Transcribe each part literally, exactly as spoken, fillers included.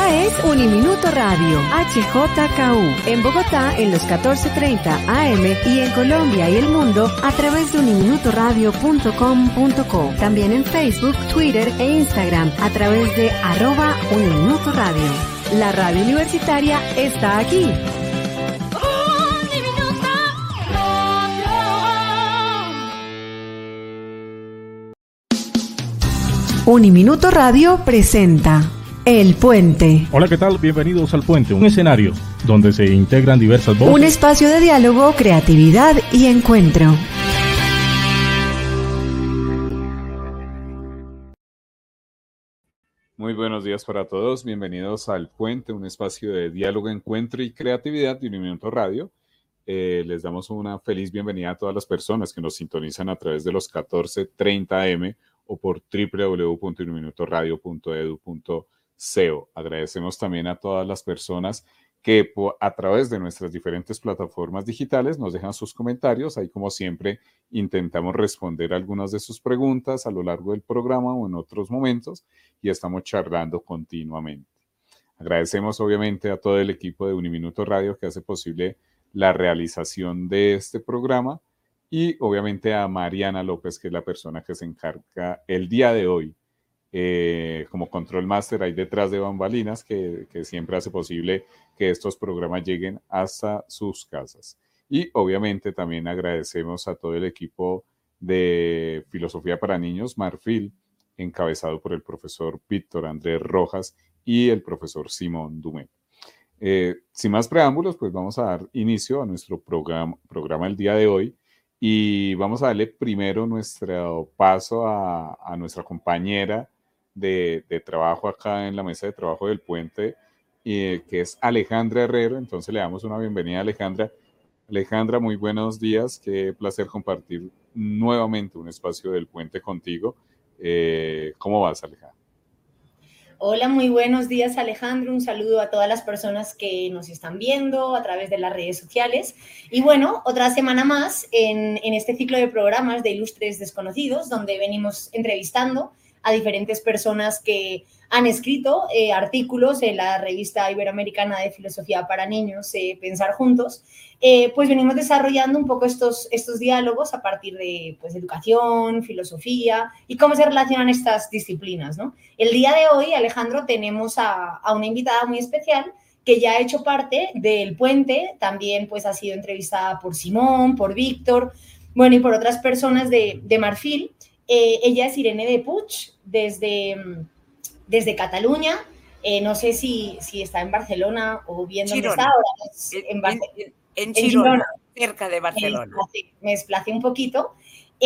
Esta es Uniminuto Radio, H J K U, en Bogotá en los catorce treinta A M y en Colombia y el mundo a través de uniminuto radio punto com punto co. También en Facebook, Twitter e Instagram a través de arroba Uniminuto Radio. La radio universitaria está aquí. Uniminuto Radio presenta El Puente. Hola, ¿qué tal? Bienvenidos al Puente, un escenario donde se integran diversas voces. Un espacio de diálogo, creatividad y encuentro. Muy buenos días para todos, bienvenidos al Puente, un espacio de diálogo, encuentro y creatividad de Uniminuto Radio. Eh, les damos una feliz bienvenida a todas las personas que nos sintonizan a través de los catorce treinta A M o por doble u doble u doble u punto uniminuto radio punto edu punto co. Agradecemos también a todas las personas que a través de nuestras diferentes plataformas digitales nos dejan sus comentarios. Ahí, como siempre, intentamos responder algunas de sus preguntas a lo largo del programa o en otros momentos y estamos charlando continuamente. Agradecemos obviamente a todo el equipo de Uniminuto Radio que hace posible la realización de este programa y obviamente a Mariana López, que es la persona que se encarga el día de hoy eh, como control master ahí detrás de bambalinas, que, que siempre hace posible que estos programas lleguen hasta sus casas. Y obviamente también agradecemos a todo el equipo de Filosofía para Niños, Marfil, encabezado por el profesor Víctor Andrés Rojas y el profesor Simón Dumé. Eh, sin más preámbulos, pues vamos a dar inicio a nuestro programa, programa el día de hoy. Y vamos a darle primero nuestro paso a, a nuestra compañera de, de trabajo acá en la mesa de trabajo del Puente, eh, que es Alejandra Herrero. Entonces le damos una bienvenida a Alejandra. Alejandra, muy buenos días. Qué placer compartir nuevamente un espacio del Puente contigo. Eh, ¿Cómo vas, Alejandra? Hola, muy buenos días, Alejandro. Un saludo a todas las personas que nos están viendo a través de las redes sociales. Y bueno, otra semana más en, en este ciclo de programas de Ilustres Desconocidos, donde venimos entrevistando a diferentes personas que han escrito eh, artículos en la revista iberoamericana de filosofía para niños, eh, Pensar Juntos. Eh, pues venimos desarrollando un poco estos, estos diálogos a partir de pues, educación, filosofía y cómo se relacionan estas disciplinas, ¿no? El día de hoy, Alejandro, tenemos a, a una invitada muy especial que ya ha hecho parte del Puente, también pues, ha sido entrevistada por Simón, por Víctor, bueno, y por otras personas de, de Marfil. Eh, ella es Irene de Puig, desde, desde Cataluña. Eh, no sé si, si está en Barcelona o bien dónde está ahora. En, en, en, en, Girona, en Girona, cerca de Barcelona. Me desplacé, me desplacé un poquito.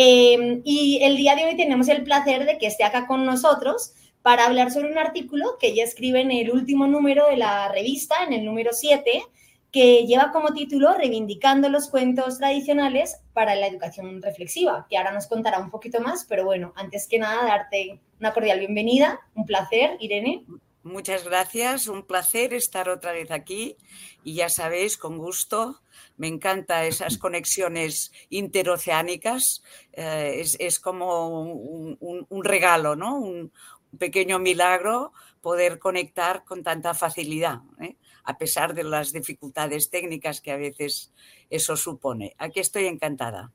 Eh, y el día de hoy tenemos el placer de que esté acá con nosotros para hablar sobre un artículo que ella escribe en el último número de la revista, en el número siete, que lleva como título Reivindicando los cuentos tradicionales para la educación reflexiva, que ahora nos contará un poquito más, pero bueno, antes que nada, darte una cordial bienvenida. Un placer, Irene. Muchas gracias, un placer estar otra vez aquí y ya sabéis, con gusto, me encantan esas conexiones interoceánicas, eh, es, es como un, un, un regalo, ¿no? Un, un pequeño milagro poder conectar con tanta facilidad, ¿eh? A pesar de las dificultades técnicas que a veces eso supone. Aquí estoy encantada.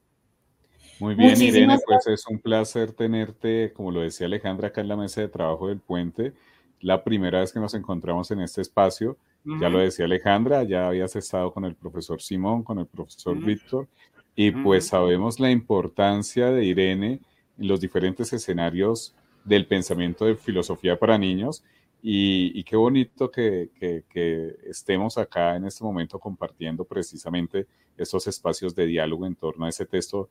Muy bien, Muchísimas Irene, pues es un placer tenerte, como lo decía Alejandra, acá en la mesa de trabajo del Puente. La primera vez que nos encontramos en este espacio, uh-huh. Ya lo decía Alejandra, ya habías estado con el profesor Simón, con el profesor uh-huh. Víctor, y uh-huh. pues sabemos la importancia de Irene en los diferentes escenarios del pensamiento de filosofía para niños. Y, y qué bonito que, que, que estemos acá en este momento compartiendo precisamente estos espacios de diálogo en torno a ese texto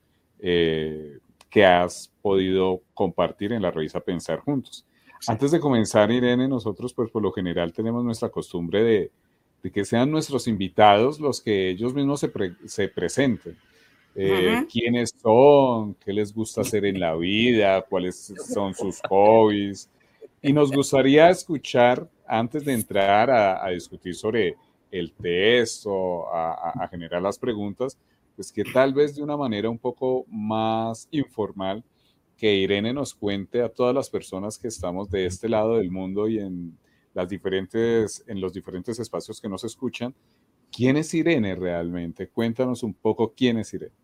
eh, que has podido compartir en la revista Pensar Juntos. Sí. Antes de comenzar, Irene, nosotros pues por lo general tenemos nuestra costumbre de, de que sean nuestros invitados los que ellos mismos se, pre, se presenten. Eh, uh-huh. ¿Quiénes son? ¿Qué les gusta hacer en la vida? ¿Cuáles son sus hobbies? Y nos gustaría escuchar, antes de entrar a, a discutir sobre el texto, a, a generar las preguntas, pues que tal vez de una manera un poco más informal, que Irene nos cuente a todas las personas que estamos de este lado del mundo y en las diferentes, en los diferentes espacios que nos escuchan. ¿Quién es Irene realmente? Cuéntanos un poco quién es Irene.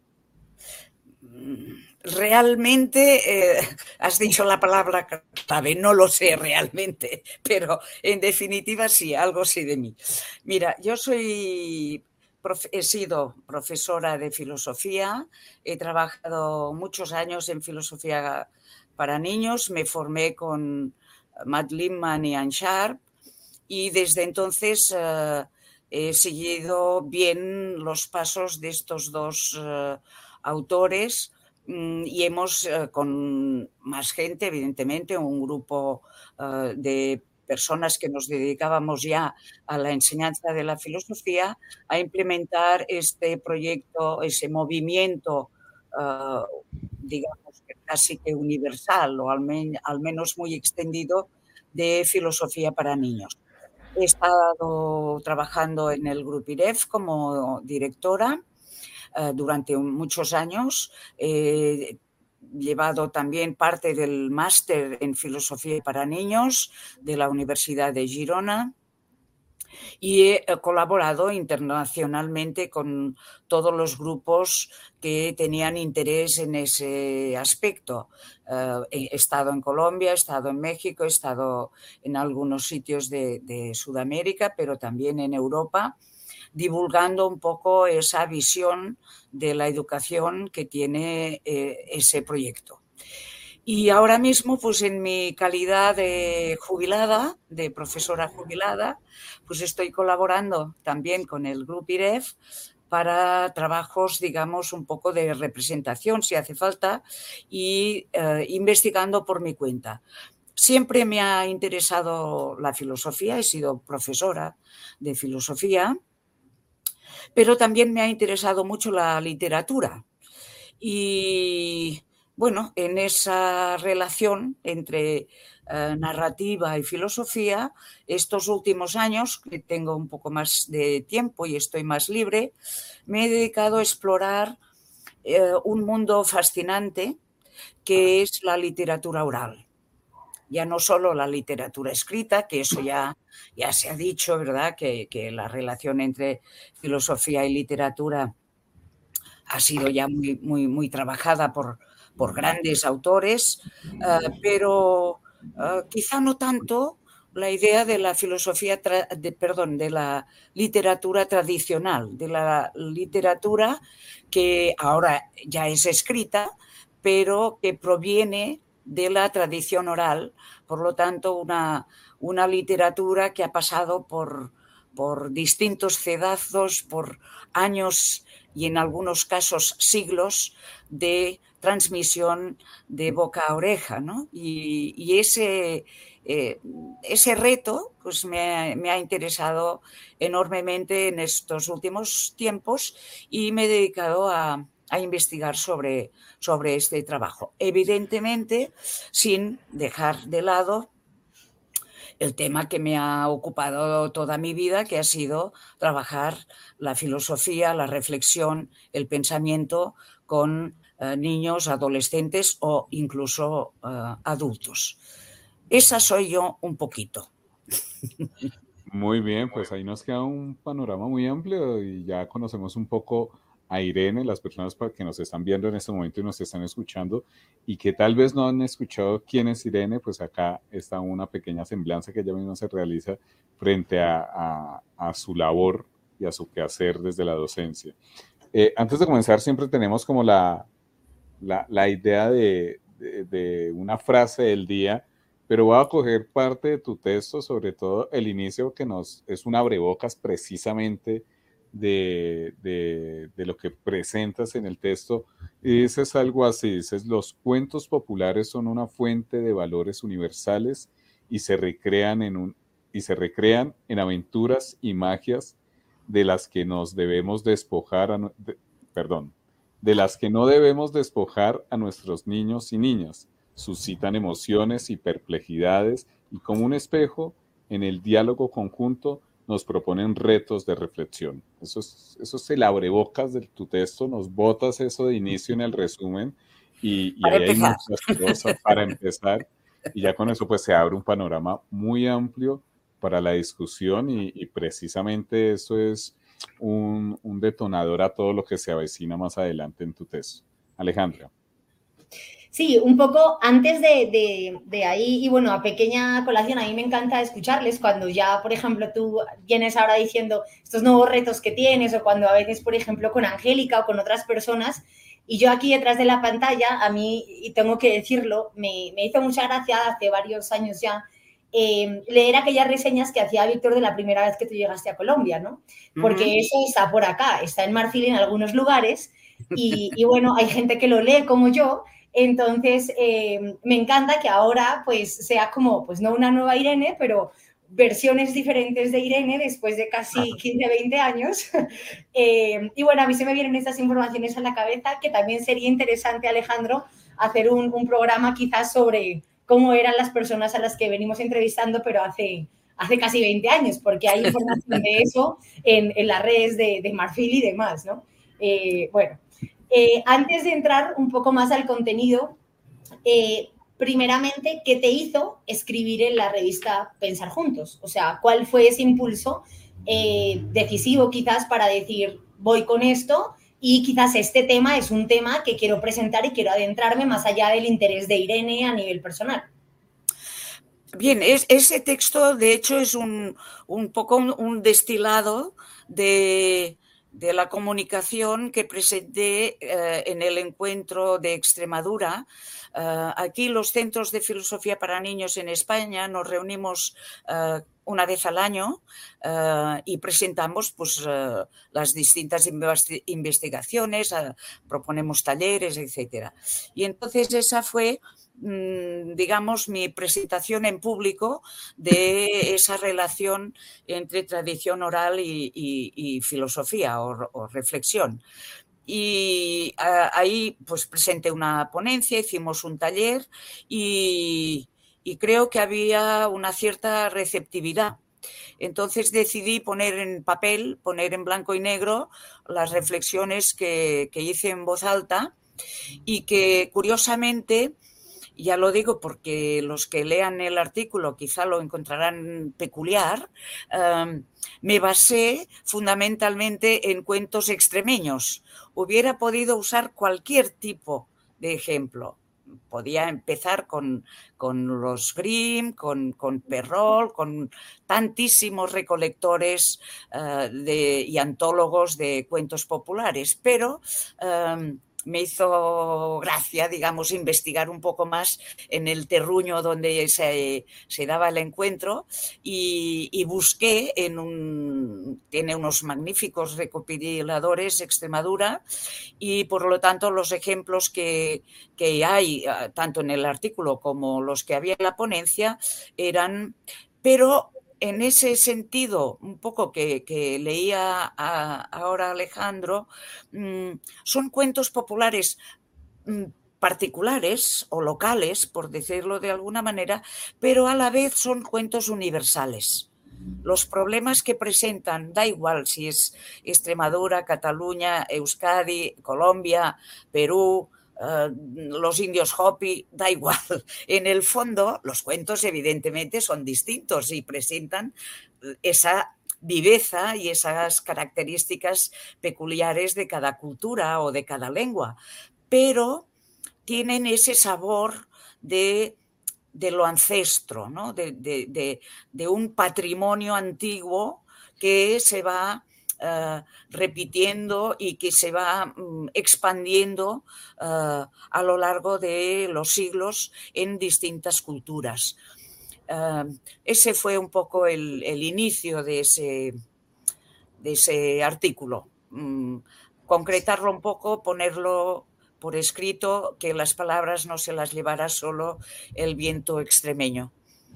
Realmente, eh, has dicho la palabra clave, no lo sé realmente, pero en definitiva sí, algo sí de mí. Mira, yo soy, he sido profesora de filosofía, he trabajado muchos años en filosofía para niños, me formé con Matt Lindman y Ann Sharp y desde entonces eh, he seguido bien los pasos de estos dos eh, autores y hemos, eh, con más gente, evidentemente, un grupo eh, de personas que nos dedicábamos ya a la enseñanza de la filosofía, a implementar este proyecto, ese movimiento, eh, digamos que casi que universal o al, men al menos muy extendido de filosofía para niños. He estado trabajando en el Grupo I R E F como directora Uh, durante muchos años. He llevado también parte del máster en filosofía para niños de la Universidad de Girona y he colaborado internacionalmente con todos los grupos que tenían interés en ese aspecto. Uh, he estado en Colombia, he estado en México, he estado en algunos sitios de, de Sudamérica, pero también en Europa, divulgando un poco esa visión de la educación que tiene eh, ese proyecto. Y ahora mismo, pues en mi calidad de jubilada, de profesora jubilada, pues estoy colaborando también con el Grupo I R E F para trabajos, digamos, un poco de representación, si hace falta, y eh, investigando por mi cuenta. Siempre me ha interesado la filosofía, he sido profesora de filosofía, pero también me ha interesado mucho la literatura. Y bueno, en esa relación entre eh, narrativa y filosofía, estos últimos años, que tengo un poco más de tiempo y estoy más libre, me he dedicado a explorar eh, un mundo fascinante que es la literatura oral. Ya no solo la literatura escrita, que eso ya, ya se ha dicho, ¿verdad? Que, que la relación entre filosofía y literatura ha sido ya muy, muy, muy trabajada por, por grandes autores, uh, pero uh, quizá no tanto la idea de la filosofía, de, perdón, de la literatura tradicional, de la literatura que ahora ya es escrita, pero que proviene de la tradición oral, por lo tanto una, una literatura que ha pasado por, por distintos cedazos, por años y en algunos casos siglos de transmisión de boca a oreja, ¿no? Y, y ese, eh, ese reto pues me, me ha interesado enormemente en estos últimos tiempos y me he dedicado a a investigar sobre, sobre este trabajo. Evidentemente, sin dejar de lado el tema que me ha ocupado toda mi vida, que ha sido trabajar la filosofía, la reflexión, el pensamiento con eh, niños, adolescentes o incluso eh, adultos. Esa soy yo un poquito. Muy bien, pues ahí nos queda un panorama muy amplio y ya conocemos un poco a Irene, las personas que nos están viendo en este momento y nos están escuchando y que tal vez no han escuchado quién es Irene, pues acá está una pequeña semblanza que ella misma se realiza frente a, a, a su labor y a su quehacer desde la docencia. Eh, antes de comenzar siempre tenemos como la, la, la idea de, de, de una frase del día, pero voy a coger parte de tu texto, sobre todo el inicio que nos es un abrebocas precisamente De, de, de lo que presentas en el texto y dices algo así, dices los cuentos populares son una fuente de valores universales y se recrean en, un, y se recrean en aventuras y magias de las que nos debemos despojar, a, de, perdón, de las que no debemos despojar a nuestros niños y niñas, suscitan emociones y perplejidades y como un espejo en el diálogo conjunto nos proponen retos de reflexión. Eso es, eso es el abrebocas de tu texto, nos botas eso de inicio en el resumen y, y ahí hay muchas cosas para empezar y ya con eso pues se abre un panorama muy amplio para la discusión y, y precisamente eso es un, un detonador a todo lo que se avecina más adelante en tu tesis. Alejandra. Sí, un poco antes de, de, de ahí, y bueno, a pequeña colación, a mí me encanta escucharles cuando ya, por ejemplo, tú vienes ahora diciendo estos nuevos retos que tienes, o cuando a veces, por ejemplo, con Angélica o con otras personas, y yo aquí detrás de la pantalla, a mí, y tengo que decirlo, me, me hizo mucha gracia hace varios años ya, eh, leer aquellas reseñas que hacía Víctor de la primera vez que tú llegaste a Colombia, ¿no? Porque uh-huh. Eso está por acá, está en Marfil en algunos lugares, y, y bueno, hay gente que lo lee como yo. Entonces, eh, me encanta que ahora pues sea como, pues no una nueva Irene, pero versiones diferentes de Irene después de casi quince, veinte años. eh, y bueno, a mí se me vienen estas informaciones a la cabeza, que también sería interesante, Alejandro, hacer un, un programa quizás sobre cómo eran las personas a las que venimos entrevistando, pero hace, hace casi veinte años, porque hay información de eso en, en las redes de, de Marfil y demás, ¿no? Eh, bueno. Eh, antes de entrar un poco más al contenido, eh, primeramente, ¿qué te hizo escribir en la revista Pensar Juntos? O sea, ¿cuál fue ese impulso eh, decisivo quizás para decir, voy con esto y quizás este tema es un tema que quiero presentar y quiero adentrarme más allá del interés de Irene a nivel personal? Bien, es, ese texto de hecho es un, un poco un, un destilado de... de la comunicación que presenté eh, en el encuentro de Extremadura. Uh, aquí los centros de filosofía para niños en España nos reunimos uh, una vez al año uh, y presentamos pues, uh, las distintas investigaciones, uh, proponemos talleres, etcétera. Y entonces esa fue, digamos, mi presentación en público de esa relación entre tradición oral y, y, y filosofía o, o reflexión. Y uh, ahí pues presenté una ponencia, hicimos un taller y, y creo que había una cierta receptividad. Entonces decidí poner en papel, poner en blanco y negro las reflexiones que, que hice en voz alta y que curiosamente, ya lo digo porque los que lean el artículo quizá lo encontrarán peculiar, um, me basé fundamentalmente en cuentos extremeños. Hubiera podido usar cualquier tipo de ejemplo. Podía empezar con, con los Grimm, con, con Perrault, con tantísimos recolectores uh, de, y antólogos de cuentos populares, pero um, me hizo gracia, digamos, investigar un poco más en el terruño donde se, se daba el encuentro y, y busqué en un... Tiene unos magníficos recopiladores Extremadura y, por lo tanto, los ejemplos que, que hay, tanto en el artículo como los que había en la ponencia, eran... pero en ese sentido, un poco que, que leía a, ahora Alejandro, mmm, son cuentos populares mmm, particulares o locales, por decirlo de alguna manera, pero a la vez son cuentos universales. Los problemas que presentan, da igual si es Extremadura, Cataluña, Euskadi, Colombia, Perú, Uh, los indios Hopi, da igual. En el fondo, los cuentos evidentemente son distintos y presentan esa viveza y esas características peculiares de cada cultura o de cada lengua, pero tienen ese sabor de, de lo ancestro, ¿no? de, de, de, de un patrimonio antiguo que se va Uh, repitiendo y que se va um, expandiendo uh, a lo largo de los siglos en distintas culturas. Uh, ese fue un poco el, el inicio de ese, de ese artículo. Um, concretarlo un poco, ponerlo por escrito, que las palabras no se las llevara solo el viento extremeño.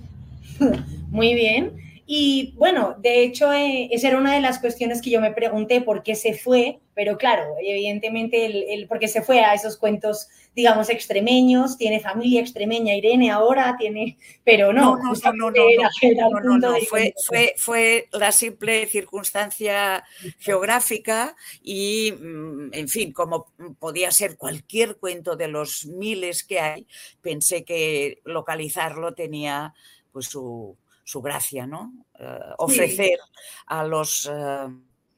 Muy bien. Y bueno, de hecho, eh, esa era una de las cuestiones que yo me pregunté por qué se fue, pero claro, evidentemente, el, el por qué se fue a esos cuentos, digamos, extremeños, tiene familia extremeña, Irene ahora tiene, pero no, no, no, no, no, no, era, era no, no, no, no. Fue, fue, fue la simple circunstancia geográfica y, en fin, como podía ser cualquier cuento de los miles que hay, pensé que localizarlo tenía pues su... su gracia, ¿no? Uh, ofrecer sí. a los... Uh,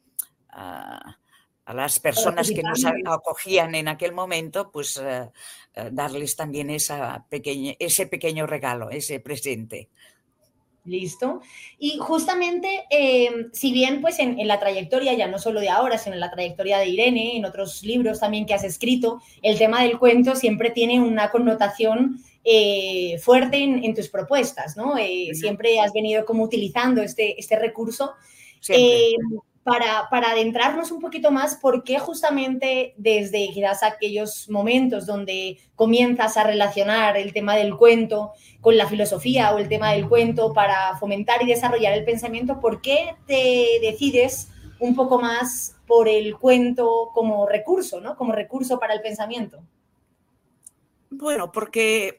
a, a las personas que nos acogían en aquel momento, pues uh, uh, darles también esa pequeña, ese pequeño regalo, ese presente. Listo. Y justamente, eh, si bien pues en, en la trayectoria, ya no solo de ahora, sino en la trayectoria de Irene, en otros libros también que has escrito, el tema del cuento siempre tiene una connotación eh, fuerte en, en tus propuestas, ¿no? Eh, uh-huh. Siempre has venido como utilizando este, este recurso. Eh, para, para adentrarnos un poquito más, ¿por qué justamente desde quizás aquellos momentos donde comienzas a relacionar el tema del cuento con la filosofía o el tema del cuento para fomentar y desarrollar el pensamiento, ¿por qué te decides un poco más por el cuento como recurso, ¿no? Como recurso para el pensamiento? Bueno, porque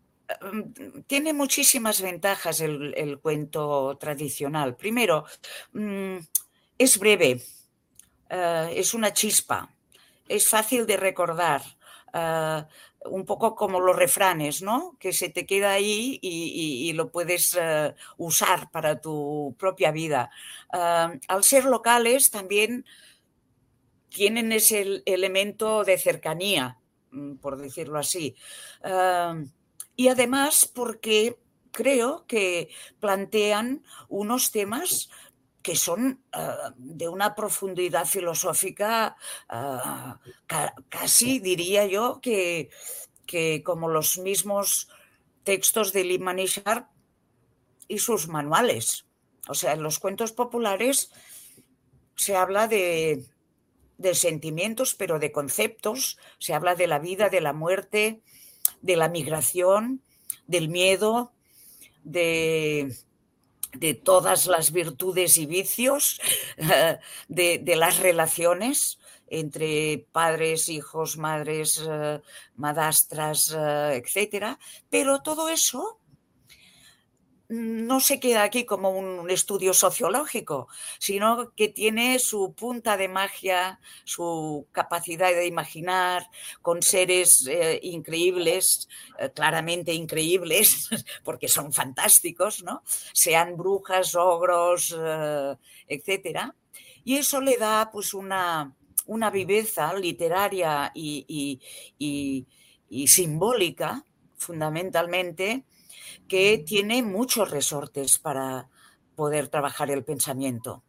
tiene muchísimas ventajas el, el cuento tradicional. Primero, mmm, es breve, uh, es una chispa, es fácil de recordar, uh, un poco como los refranes, ¿no? Que se te queda ahí y, y, y lo puedes uh, usar para tu propia vida. Uh, al ser locales también tienen ese elemento de cercanía, por decirlo así. Uh, y además porque creo que plantean unos temas que son uh, de una profundidad filosófica uh, ca casi, diría yo, que, que como los mismos textos de Lieb Manischar y sus manuales. O sea, en los cuentos populares se habla de, de sentimientos, pero de conceptos, se habla de la vida, de la muerte, de la migración, del miedo, de... de todas las virtudes y vicios, de, de las relaciones entre padres, hijos, madres, madrastras, etcétera. Pero todo eso no se queda aquí como un estudio sociológico, sino que tiene su punta de magia, su capacidad de imaginar con seres eh, increíbles, eh, claramente increíbles, porque son fantásticos, ¿no? Sean brujas, ogros, eh, etcétera. Y eso le da pues una, una viveza literaria y, y, y, y simbólica, fundamentalmente, que tiene muchos resortes para poder trabajar el pensamiento.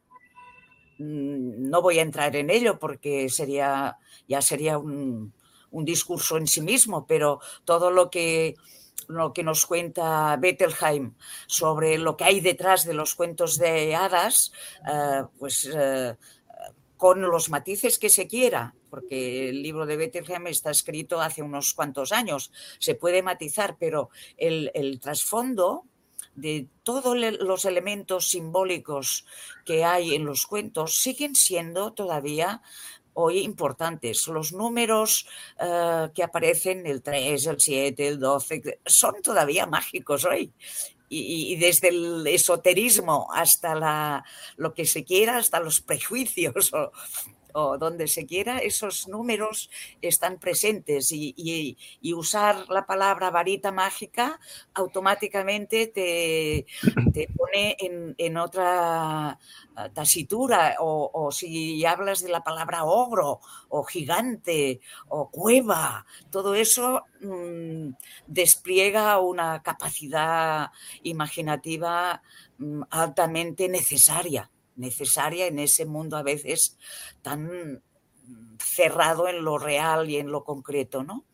No voy a entrar en ello porque sería, ya sería un, un discurso en sí mismo, pero todo lo que, lo que nos cuenta Bettelheim sobre lo que hay detrás de los cuentos de hadas, eh, pues eh, con los matices que se quiera, porque el libro de Bettelheim está escrito hace unos cuantos años, se puede matizar, pero el, el trasfondo de todos los elementos simbólicos que hay en los cuentos siguen siendo todavía hoy importantes. Los números uh, que aparecen, el tres, el siete, el doce, son todavía mágicos hoy. Y, y desde el esoterismo hasta la, lo que se quiera, hasta los prejuicios o, o donde se quiera, esos números están presentes y, y, y usar la palabra varita mágica automáticamente te, te pone en, en otra tasitura, o, o si hablas de la palabra ogro o gigante o cueva, todo eso mmm, despliega una capacidad imaginativa mmm, altamente necesaria. necesaria en ese mundo a veces tan cerrado en lo real y en lo concreto, ¿no?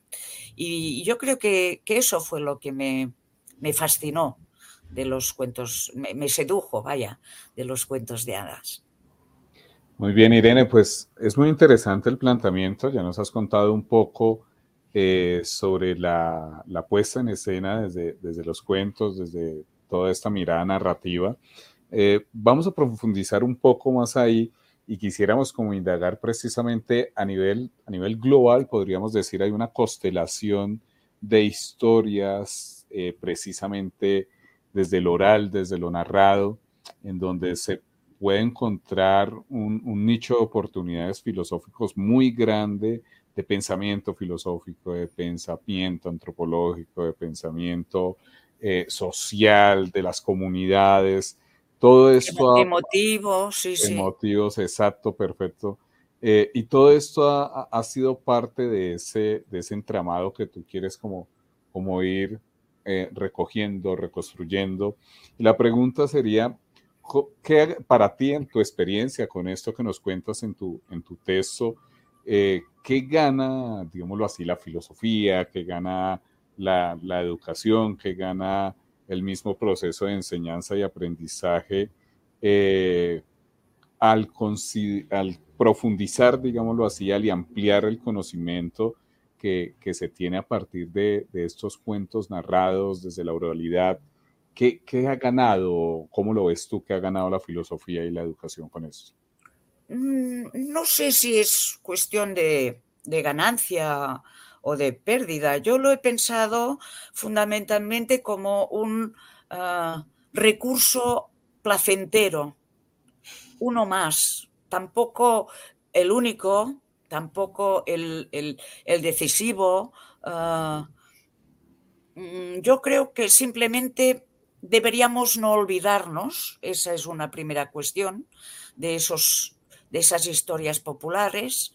Y yo creo que, que eso fue lo que me, me fascinó de los cuentos, me, me sedujo, vaya, de los cuentos de hadas. Muy bien, Irene, pues es muy interesante el planteamiento, ya nos has contado un poco eh, sobre la, la puesta en escena desde, desde los cuentos, desde toda esta mirada narrativa. Eh, vamos a profundizar un poco más ahí y quisiéramos como indagar precisamente a nivel, a nivel global, podríamos decir, hay una constelación de historias eh, precisamente desde lo oral, desde lo narrado, en donde se puede encontrar un, un nicho de oportunidades filosóficos muy grande, de pensamiento filosófico, de pensamiento antropológico, de pensamiento eh, social, de las comunidades, todo esto... Emotivo, sí, sí. Emotivos, exacto, perfecto. Eh, y todo esto ha, ha sido parte de ese, de ese entramado que tú quieres como, como ir eh, recogiendo, reconstruyendo. Y la pregunta sería, ¿qué para ti en tu experiencia con esto que nos cuentas en tu, en tu texto, eh, qué gana, digámoslo así, la filosofía, qué gana la, la educación, qué gana el mismo proceso de enseñanza y aprendizaje eh, al, al profundizar, digámoslo así, al ampliar el conocimiento que, que se tiene a partir de, de estos cuentos narrados desde la oralidad? ¿Qué, ¿Qué ha ganado? ¿Cómo lo ves tú que ha ganado la filosofía y la educación con eso? No sé si es cuestión de, de ganancia o de pérdida. Yo lo he pensado fundamentalmente como un uh, recurso placentero, uno más, tampoco el único, tampoco el, el, el decisivo. Uh, yo creo que simplemente deberíamos no olvidarnos, esa es una primera cuestión, de, esos, de esas historias populares.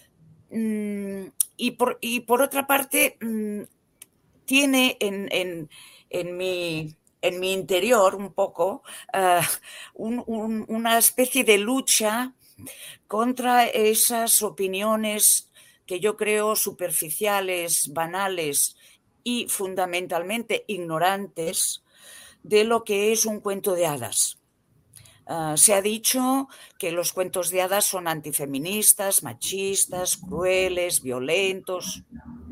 Y por, y por otra parte, tiene en, en, en, mi, en mi interior un poco uh, un, un, una especie de lucha contra esas opiniones que yo creo superficiales, banales y fundamentalmente ignorantes de lo que es un cuento de hadas. Uh, se ha dicho que los cuentos de hadas son antifeministas, machistas, crueles, violentos.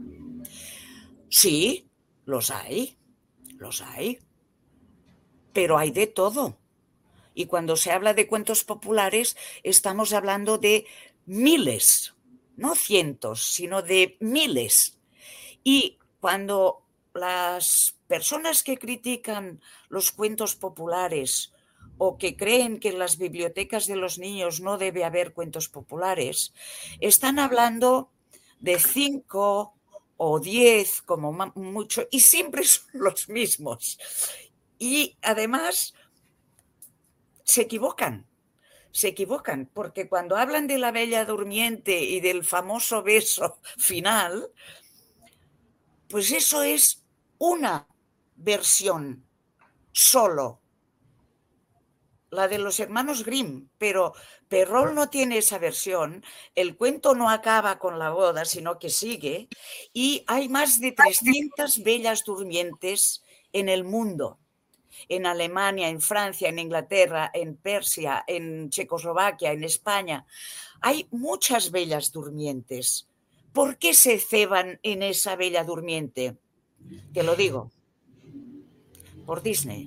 Sí, los hay, los hay, pero hay de todo. Y cuando se habla de cuentos populares, estamos hablando de miles, no cientos, sino de miles. Y cuando las personas que critican los cuentos populares o que creen que en las bibliotecas de los niños no debe haber cuentos populares, están hablando de cinco o diez como mucho, y siempre son los mismos. Y además se equivocan, se equivocan, porque cuando hablan de la Bella Durmiente y del famoso beso final, pues eso es una versión solo, la de los hermanos Grimm, pero Perrault no tiene esa versión, el cuento no acaba con la boda, sino que sigue, y hay más de trescientas bellas durmientes en el mundo, en Alemania, en Francia, en Inglaterra, en Persia, en Checoslovaquia, en España. Hay muchas bellas durmientes. ¿Por qué se ceban en esa bella durmiente? Te lo digo, por Disney.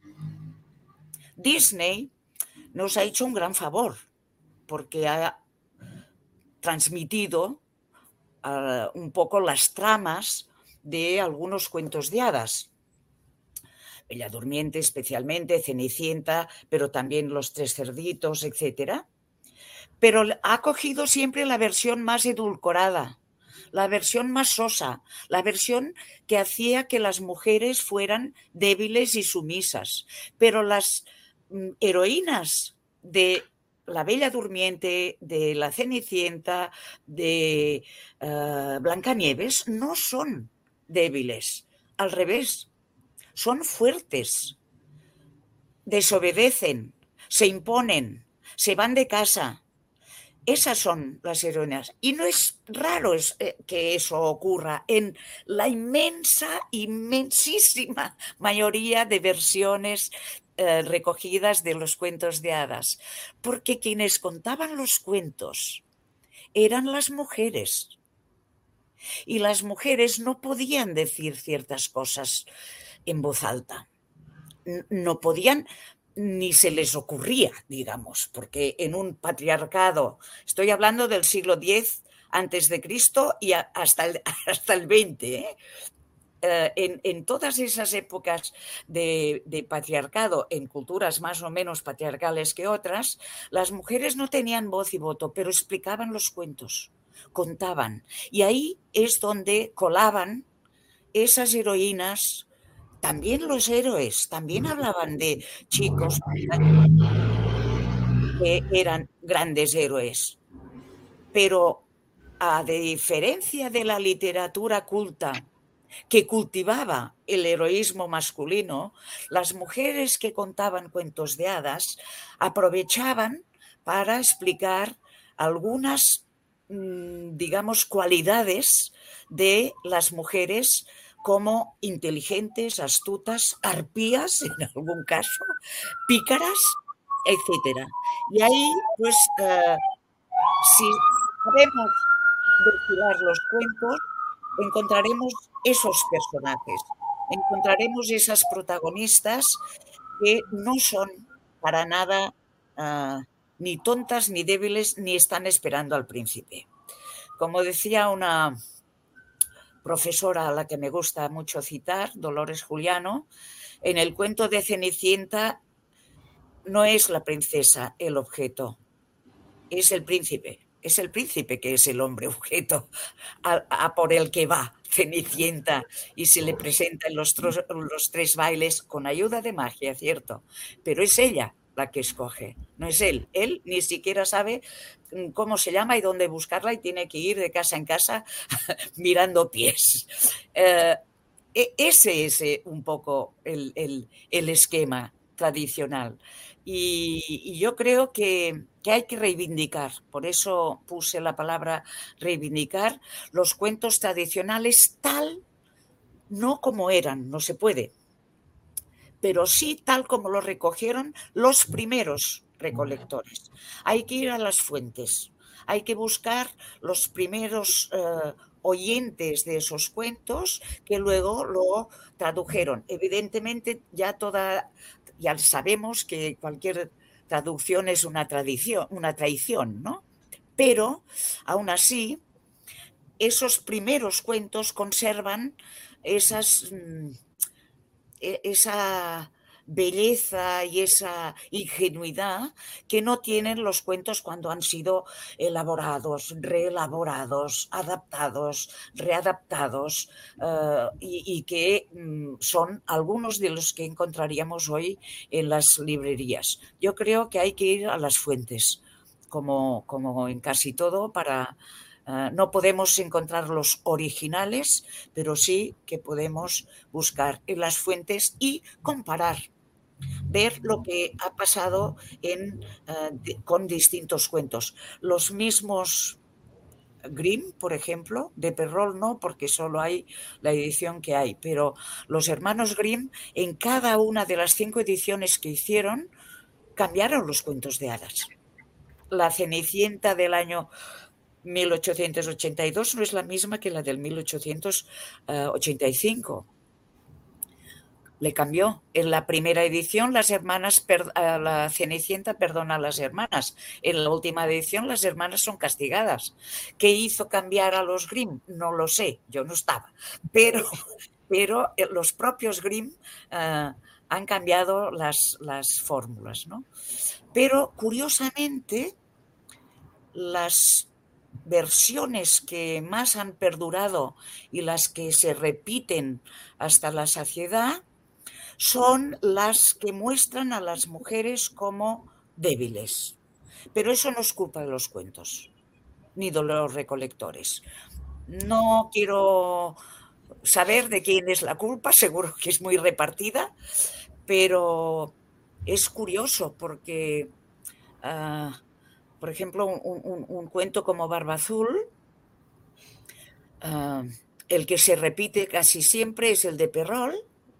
Disney nos ha hecho un gran favor porque ha transmitido uh, un poco las tramas de algunos cuentos de hadas. Bella Durmiente especialmente, Cenicienta, pero también Los Tres Cerditos, etcétera. Pero ha cogido siempre la versión más edulcorada, la versión más sosa, la versión que hacía que las mujeres fueran débiles y sumisas. Pero las heroínas de la Bella Durmiente, de la Cenicienta, de uh, Blancanieves no son débiles, al revés, son fuertes, desobedecen, se imponen, se van de casa. Esas son las heroínas. Y no es raro es, eh, que eso ocurra en la inmensa, inmensísima mayoría de versiones eh, recogidas de los cuentos de hadas. Porque quienes contaban los cuentos eran las mujeres. Y las mujeres no podían decir ciertas cosas en voz alta. No podían, ni se les ocurría, digamos, porque en un patriarcado, estoy hablando del siglo diez antes de Cristo y hasta el, hasta el veinte, ¿eh? Eh, en, en todas esas épocas de, de patriarcado, en culturas más o menos patriarcales que otras, las mujeres no tenían voz y voto, pero explicaban los cuentos, contaban. Y ahí es donde colaban esas heroínas también los héroes, también hablaban de chicos que eran grandes héroes, pero a diferencia de la literatura culta que cultivaba el heroísmo masculino, las mujeres que contaban cuentos de hadas aprovechaban para explicar algunas, digamos, cualidades de las mujeres como inteligentes, astutas, arpías en algún caso, pícaras, etcétera. Y ahí, pues, eh, si sabemos desfilar los cuentos, encontraremos esos personajes, encontraremos esas protagonistas que no son para nada uh, ni tontas, ni débiles, ni están esperando al príncipe. Como decía una profesora a la que me gusta mucho citar, Dolores Juliano, en el cuento de Cenicienta no es la princesa el objeto, es el príncipe. Es el príncipe que es el hombre objeto a, a por el que va Cenicienta y se le presenta en los, tros, los tres bailes con ayuda de magia, cierto, pero es ella la que escoge, no es él. Él ni siquiera sabe cómo se llama y dónde buscarla y tiene que ir de casa en casa mirando pies. Eh, ese es un poco el, el, el esquema tradicional. Y, y yo creo que, que hay que reivindicar, por eso puse la palabra reivindicar, los cuentos tradicionales tal, no como eran, no se puede, pero sí tal como los recogieron los primeros recolectores. Hay que ir a las fuentes, hay que buscar los primeros eh, oyentes de esos cuentos que luego lo tradujeron. Evidentemente ya toda... Ya sabemos que cualquier traducción es una tradición, una traición, ¿no? Pero, aún así, esos primeros cuentos conservan esas, esa belleza y esa ingenuidad que no tienen los cuentos cuando han sido elaborados, reelaborados, adaptados, readaptados uh, y, y que um, son algunos de los que encontraríamos hoy en las librerías. Yo creo que hay que ir a las fuentes, como, como en casi todo, para... Uh, no podemos encontrar los originales, pero sí que podemos buscar en las fuentes y comparar, ver lo que ha pasado en, uh, de, con distintos cuentos. Los mismos Grimm, por ejemplo, de Perrault no, porque solo hay la edición que hay, pero los hermanos Grimm, en cada una de las cinco ediciones que hicieron, cambiaron los cuentos de hadas. La Cenicienta del año mil ochocientos ochenta y dos no es la misma que la del mil ochocientos ochenta y cinco. Le cambió. En la primera edición las hermanas, per, la Cenicienta perdona a las hermanas. En la última edición las hermanas son castigadas. ¿Qué hizo cambiar a los Grimm? No lo sé, yo no estaba. Pero, pero los propios Grimm uh, han cambiado las, las fórmulas, ¿no? Pero curiosamente las versiones que más han perdurado y las que se repiten hasta la saciedad son las que muestran a las mujeres como débiles. Pero eso no es culpa de los cuentos, ni de los recolectores. No quiero saber de quién es la culpa, seguro que es muy repartida, pero es curioso porque... Uh, Por ejemplo, un, un, un cuento como Barba Azul, uh, el que se repite casi siempre es el de Perrault,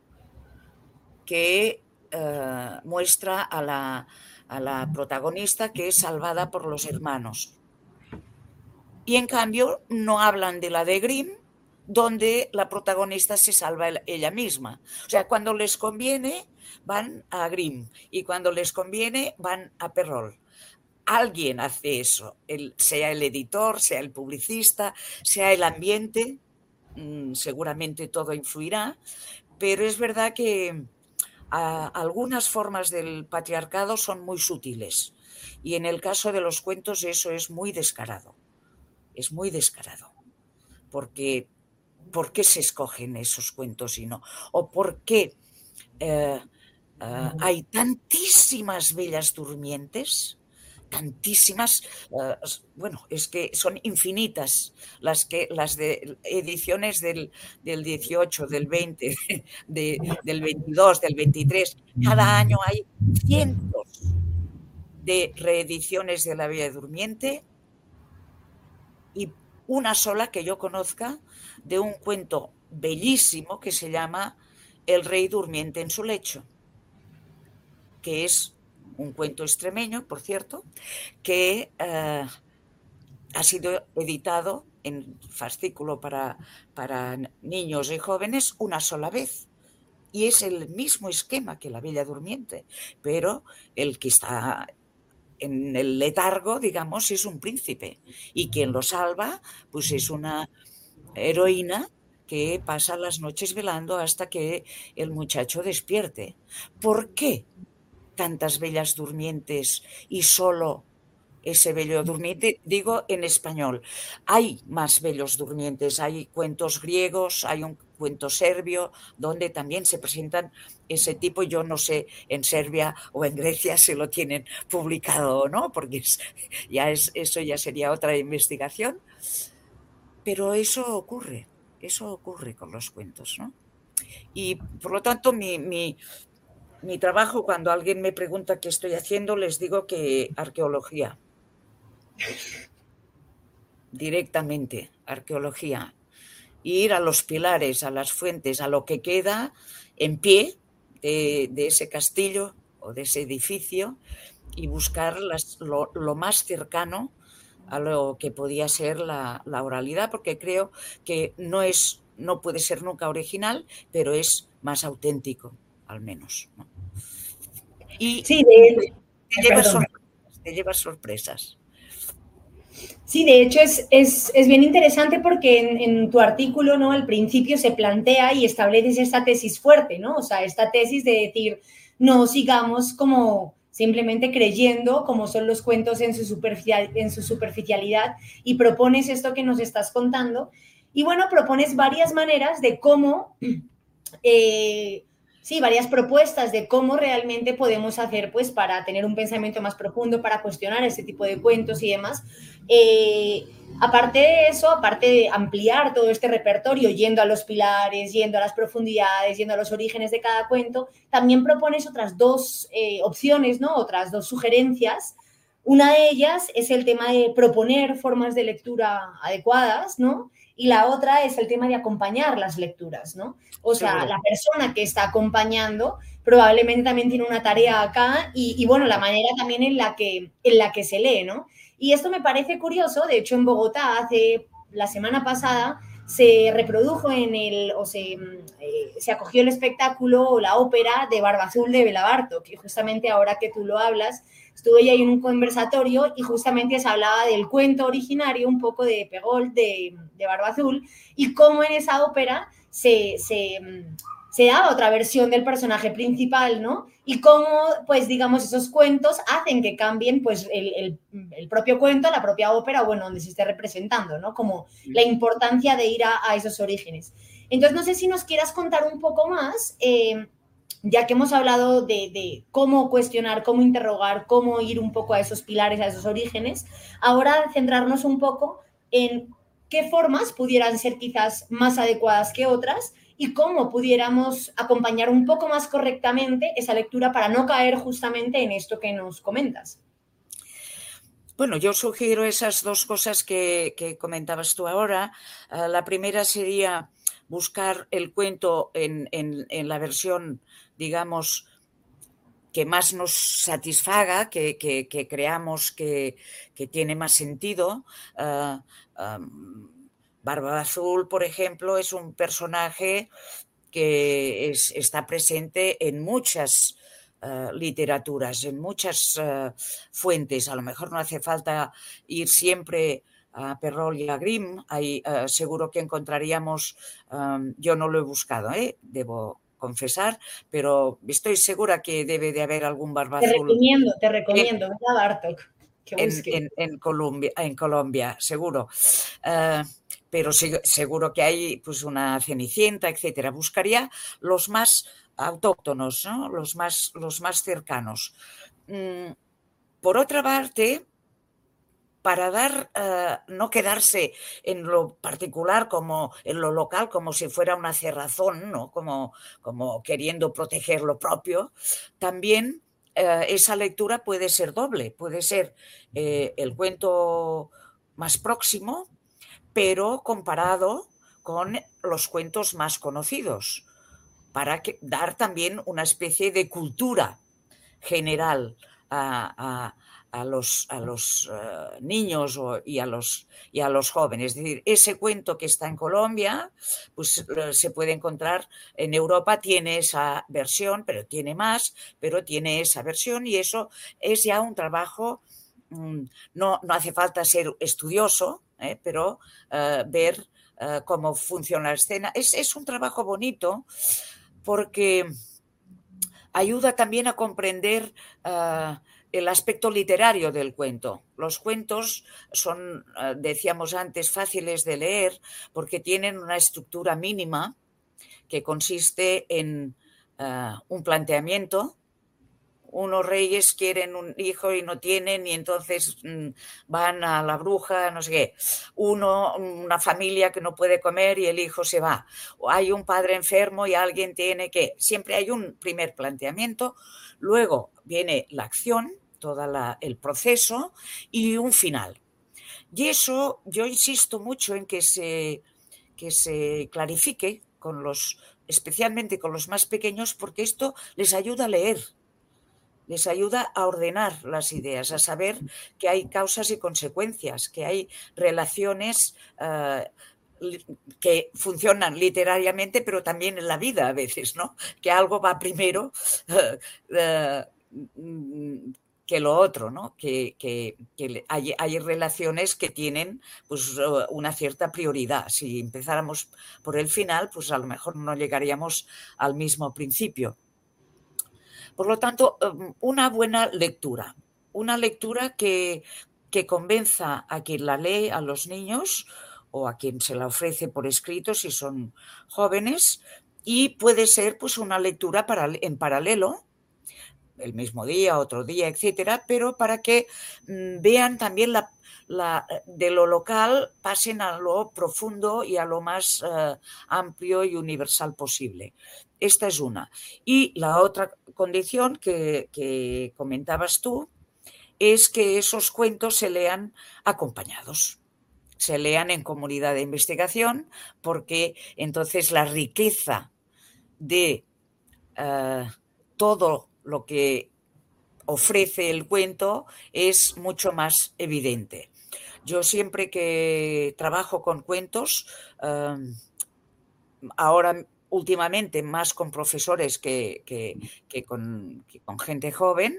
que uh, muestra a la, a la protagonista que es salvada por los hermanos. Y en cambio no hablan de la de Grimm, donde la protagonista se salva ella misma. O sea, cuando les conviene van a Grimm y cuando les conviene van a Perrault. Alguien hace eso, el, sea el editor, sea el publicista, sea el ambiente, mmm, seguramente todo influirá, pero es verdad que a, algunas formas del patriarcado son muy sutiles y en el caso de los cuentos eso es muy descarado, es muy descarado, porque por qué se escogen esos cuentos y no, o por qué eh, eh, hay tantísimas bellas durmientes, tantísimas, uh, bueno, es que son infinitas las que las de ediciones del, del dieciocho, del veinte, de, del veintidós, del veintitrés. Cada año hay cientos de reediciones de La Bella Durmiente y una sola que yo conozca de un cuento bellísimo que se llama El Rey Durmiente en su lecho, que es un cuento extremeño, por cierto, que eh, ha sido editado en fascículo para, para niños y jóvenes una sola vez. Y es el mismo esquema que La Bella Durmiente, pero el que está en el letargo, digamos, es un príncipe. Y quien lo salva, pues es una heroína que pasa las noches velando hasta que el muchacho despierte. ¿Por qué tantas bellas durmientes y solo ese bello durmiente? Digo en español. Hay más bellos durmientes, hay cuentos griegos, hay un cuento serbio donde también se presentan ese tipo. Yo no sé en Serbia o en Grecia si lo tienen publicado o no, porque es, ya es, eso ya sería otra investigación. Pero eso ocurre, eso ocurre con los cuentos, ¿no? Y por lo tanto mi... mi Mi trabajo, cuando alguien me pregunta qué estoy haciendo, les digo que arqueología. Directamente, arqueología. Ir a los pilares, a las fuentes, a lo que queda en pie de, de ese castillo o de ese edificio y buscar las, lo, lo más cercano a lo que podía ser la, la oralidad, porque creo que no, es, no puede ser nunca original, pero es más auténtico, al menos, ¿no? Y sí, de, te, llevas sorpresas, te llevas sorpresas. Sí, de hecho es, es, es bien interesante porque en, en tu artículo, ¿no? Al principio se plantea y estableces esta tesis fuerte, ¿no? O sea, esta tesis de decir, no sigamos como simplemente creyendo como son los cuentos en su, superficial, en su superficialidad, y propones esto que nos estás contando. Y bueno, propones varias maneras de cómo... Eh, Sí, varias propuestas de cómo realmente podemos hacer, pues, para tener un pensamiento más profundo, para cuestionar este tipo de cuentos y demás. Eh, aparte de eso, aparte de ampliar todo este repertorio, yendo a los pilares, yendo a las profundidades, yendo a los orígenes de cada cuento, también propones otras dos eh, opciones, ¿no? Otras dos sugerencias. Una de ellas es el tema de proponer formas de lectura adecuadas, ¿no? Y la otra es el tema de acompañar las lecturas, ¿no? O sea, seguro, la persona que está acompañando probablemente también tiene una tarea acá y, y bueno, la manera también en la, que, en la que se lee, ¿no? Y esto me parece curioso. De hecho, en Bogotá, hace la semana pasada, se reprodujo en el, o se, eh, se acogió el espectáculo o la ópera de Barba Azul de Béla Bartók, que justamente ahora que tú lo hablas, estuve ahí en un conversatorio y justamente se hablaba del cuento originario, un poco de Pegol, de, de Barba Azul, y cómo en esa ópera se, se, se daba otra versión del personaje principal, ¿no? Y cómo, pues, digamos, esos cuentos hacen que cambien, pues, el, el, el propio cuento, la propia ópera, bueno, donde se esté representando, ¿no? Como la importancia de ir a, a esos orígenes. Entonces, no sé si nos quieras contar un poco más, eh, ya que hemos hablado de, de cómo cuestionar, cómo interrogar, cómo ir un poco a esos pilares, a esos orígenes, ahora centrarnos un poco en qué formas pudieran ser quizás más adecuadas que otras y cómo pudiéramos acompañar un poco más correctamente esa lectura para no caer justamente en esto que nos comentas. Bueno, yo sugiero esas dos cosas que, que comentabas tú ahora. Uh, la primera sería buscar el cuento en, en, en la versión, digamos, que más nos satisfaga, que, que, que creamos que, que tiene más sentido. Uh, um, Barba Azul, por ejemplo, es un personaje que es, está presente en muchas uh, literaturas, en muchas uh, fuentes. A lo mejor no hace falta ir siempre a Perrault y a Grimm. Hay, uh, seguro que encontraríamos, um, yo no lo he buscado, ¿eh? Debo confesar, pero estoy segura que debe de haber algún Barba Azul. Te recomiendo, te recomiendo, ¿verdad, Bartók? En, en, en, Colombia, en Colombia, seguro. Uh, pero seguro que hay pues una Cenicienta, etcétera. Buscaría los más autóctonos, ¿no? Los más, los más cercanos. Por otra parte, para dar, uh, no quedarse en lo particular, como en lo local, como si fuera una cerrazón, ¿no? Como, como queriendo proteger lo propio, también uh, esa lectura puede ser doble, puede ser eh, el cuento más próximo, pero comparado con los cuentos más conocidos, para que, dar también una especie de cultura general a, a a los, a los uh, niños o, y, a los, y a los jóvenes. Es decir, ese cuento que está en Colombia, pues uh, se puede encontrar en Europa, tiene esa versión, pero tiene más, pero tiene esa versión, y eso es ya un trabajo, um, no, no hace falta ser estudioso, eh, pero uh, ver uh, cómo funciona la escena. Es, es un trabajo bonito porque ayuda también a comprender uh, el aspecto literario del cuento. Los cuentos son, decíamos antes, fáciles de leer porque tienen una estructura mínima que consiste en uh, un planteamiento. Unos reyes quieren un hijo y no tienen, y entonces mmm, van a la bruja, no sé qué. Uno, una familia que no puede comer y el hijo se va. O hay un padre enfermo y alguien tiene que... Siempre hay un primer planteamiento, luego viene la acción, todo el proceso y un final. Y eso yo insisto mucho en que se, que se clarifique, con los, especialmente con los más pequeños, porque esto les ayuda a leer. Les ayuda a ordenar las ideas, a saber que hay causas y consecuencias, que hay relaciones uh, que funcionan literariamente, pero también en la vida a veces, ¿no? Que algo va primero uh, uh, que lo otro, ¿no? Que, que, que hay, hay relaciones que tienen pues, una cierta prioridad. Si empezáramos por el final, pues a lo mejor no llegaríamos al mismo principio. Por lo tanto, una buena lectura, una lectura que, que convenza a quien la lee, a los niños o a quien se la ofrece por escrito si son jóvenes, y puede ser pues una lectura para, en paralelo, el mismo día, otro día, etcétera, pero para que mmm, vean también la, la, de lo local, pasen a lo profundo y a lo más uh, amplio y universal posible. Esta es una. Y la otra condición que, que comentabas tú es que esos cuentos se lean acompañados, se lean en comunidad de investigación, porque entonces la riqueza de uh, todo lo que ofrece el cuento es mucho más evidente. Yo siempre que trabajo con cuentos, uh, ahora últimamente más con profesores que, que, que, con, que con gente joven,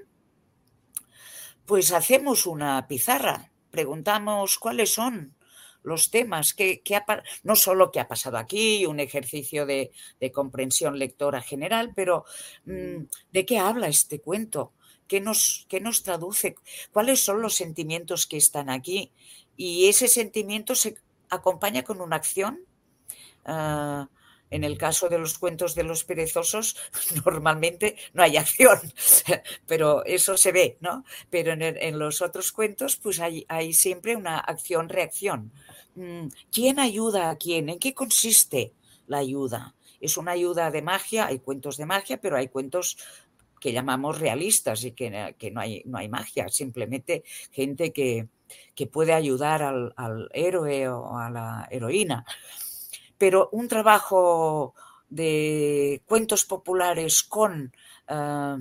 pues hacemos una pizarra, preguntamos cuáles son los temas, que, que ha, no solo qué ha pasado aquí, un ejercicio de, de comprensión lectora general, pero mmm, ¿de qué habla este cuento? ¿Qué nos, qué nos traduce? ¿Cuáles son los sentimientos que están aquí? Y ese sentimiento se acompaña con una acción. Uh, en el caso de los cuentos de los perezosos, normalmente no hay acción, pero eso se ve, ¿no? Pero en, el, en los otros cuentos, pues hay, hay siempre una acción-reacción. ¿Quién ayuda a quién? ¿En qué consiste la ayuda? Es una ayuda de magia, hay cuentos de magia, pero hay cuentos que llamamos realistas y que, que no, hay, no hay magia, simplemente gente que, que puede ayudar al, al héroe o a la heroína. Pero un trabajo de cuentos populares con uh,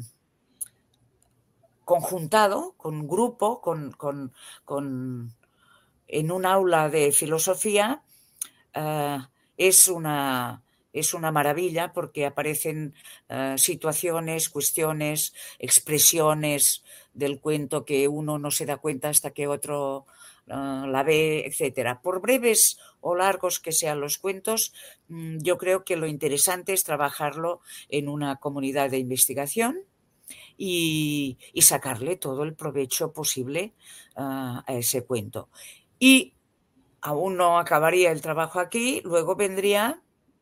conjuntado, con grupo, con, con, con, en un aula de filosofía, uh, es una, es una maravilla, porque aparecen uh, situaciones, cuestiones, expresiones del cuento que uno no se da cuenta hasta que otro Uh, la ve, etcétera. Por breves o largos que sean los cuentos, mmm, yo creo que lo interesante es trabajarlo en una comunidad de investigación y, y sacarle todo el provecho posible uh, a ese cuento. Y aún no acabaría el trabajo aquí, luego vendría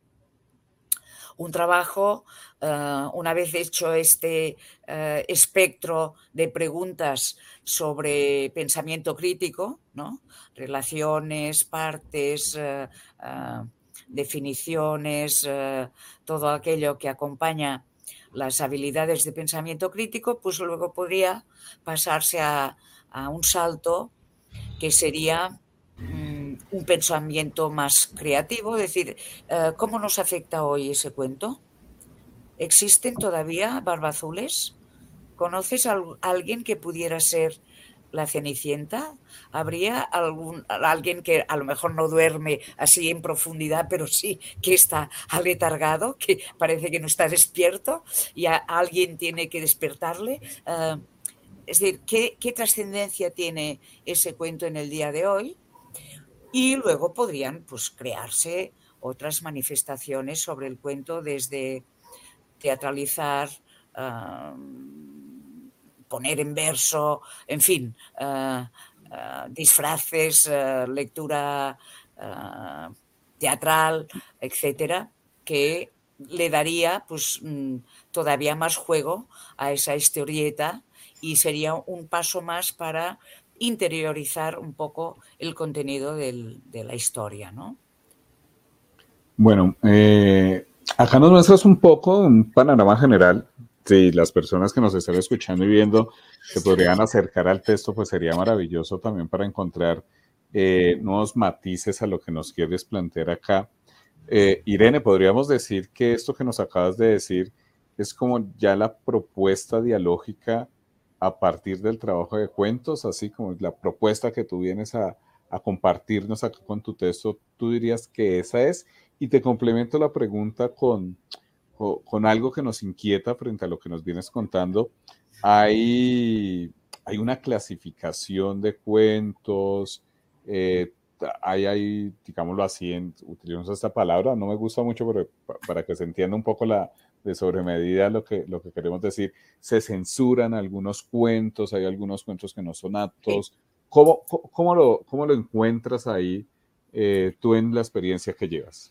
un trabajo, uh, una vez hecho este uh, espectro de preguntas sobre pensamiento crítico, ¿no? Relaciones, partes, uh, uh, definiciones, uh, todo aquello que acompaña las habilidades de pensamiento crítico, pues luego podría pasarse a, a un salto que sería um, un pensamiento más creativo, es decir, uh, ¿cómo nos afecta hoy ese cuento? ¿Existen todavía barbazules? ¿Conoces a alguien que pudiera ser la Cenicienta? ¿Habría algún, alguien que a lo mejor no duerme así en profundidad, pero sí que está aletargado, que parece que no está despierto y a alguien tiene que despertarle? Uh, es decir, ¿qué, qué trascendencia tiene ese cuento en el día de hoy? Y luego podrían pues, crearse otras manifestaciones sobre el cuento, desde teatralizar, uh, poner en verso, en fin, uh, uh, disfraces, uh, lectura uh, teatral, etcétera, que le daría pues, todavía más juego a esa historieta y sería un paso más para interiorizar un poco el contenido del, de la historia, ¿no? Bueno, eh, acá nos muestras un poco un panorama general. Si las personas que nos están escuchando y viendo se podrían acercar al texto, pues sería maravilloso también para encontrar eh, nuevos matices a lo que nos quieres plantear acá. Eh, Irene, podríamos decir que esto que nos acabas de decir es como ya la propuesta dialógica a partir del trabajo de cuentos, así como la propuesta que tú vienes a, a compartirnos acá con tu texto, tú dirías que esa es. Y te complemento la pregunta con, con, con algo que nos inquieta frente a lo que nos vienes contando. Hay, hay una clasificación de cuentos, eh, hay, hay, digámoslo así, en, utilizamos esta palabra, no me gusta mucho, pero para que se entienda un poco la, de sobremedida lo que, lo que queremos decir, se censuran algunos cuentos, hay algunos cuentos que no son aptos. Sí. ¿Cómo, cómo, lo, ¿Cómo lo encuentras ahí eh, tú en la experiencia que llevas?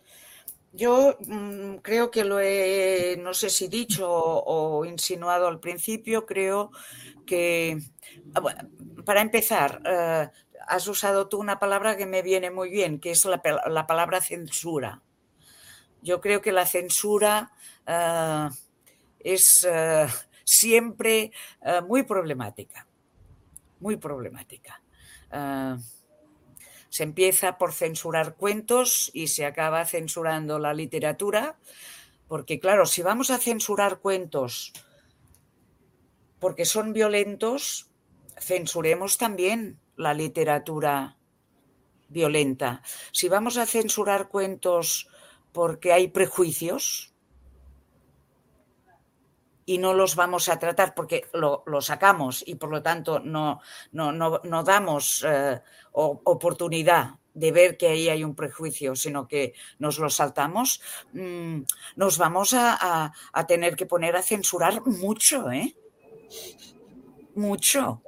Yo mmm, creo que lo he, no sé si dicho o, o insinuado al principio, creo que, bueno, para empezar, eh, has usado tú una palabra que me viene muy bien, que es la, la palabra censura. Yo creo que la censura uh, es uh, siempre uh, muy problemática, muy problemática. Uh, se empieza por censurar cuentos y se acaba censurando la literatura, porque claro, si vamos a censurar cuentos porque son violentos, censuremos también la literatura violenta. Si vamos a censurar cuentos porque hay prejuicios y no los vamos a tratar porque lo, lo sacamos y por lo tanto no, no, no, no damos eh, oportunidad de ver que ahí hay un prejuicio, sino que nos lo saltamos, mmm, nos vamos a, a, a tener que poner a censurar mucho, ¿eh? Mucho.